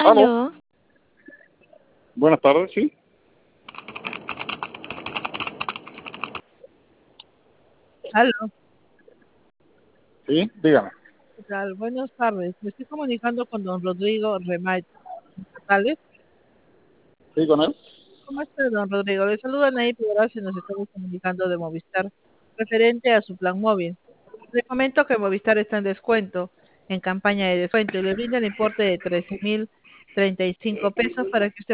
Aló, Aló, buenas tardes, sí. Aló, Sí, dígame. ¿qué tal? Buenas tardes. Me estoy comunicando con don Rodrigo Remay González. Sí, con él. ¿Cómo está, don Rodrigo? Le saluda Nayib Pedraza y nos estamos comunicando de Movistar referente a su plan móvil. Le comento que Movistar está en descuento, en campaña de descuento, y le brinda el importe de 13.035 pesos para que usted